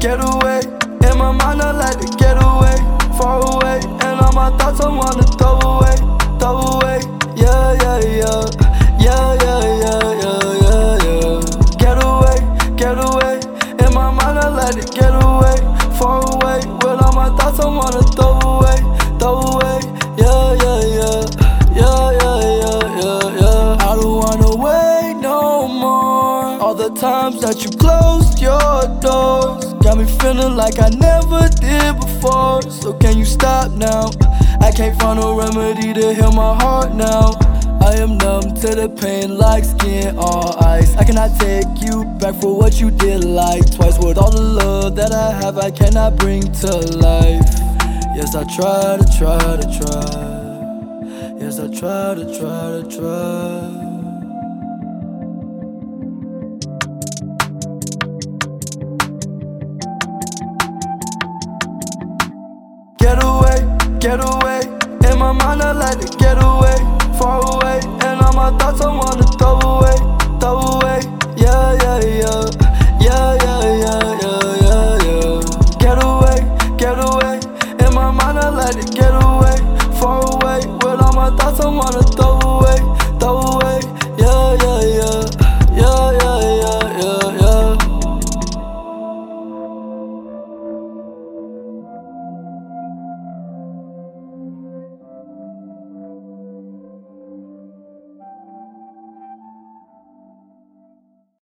get away. In my mind I like to get away, far away. And all my thoughts I wanna throw away, throw away. Yeah, yeah, yeah, yeah, yeah, yeah, yeah, yeah, yeah. Get away, get away. In my mind I like to get away, far away. With all my thoughts I wanna throw away, throw away. Yeah, yeah, yeah, yeah, yeah, yeah, yeah, yeah. I don't wanna wait no more. All the times that you closed your doors got me feeling like I never did before. So can you stop now? I can't find a remedy to heal my heart now. I am numb to the pain like skin on ice. I cannot take you back for what you did like twice. With all the love that I have, I cannot bring to life. Yes, I try to try. Yes, I try to try. Get away, get away. In my mind I like to get away, far away. And all my thoughts I wanna throw away, throw away. Yeah, yeah, yeah, yeah, yeah, yeah, yeah, yeah, yeah. Get away, get away. In my mind I like to get away, far away. With all my thoughts I wanna throw away, throw away.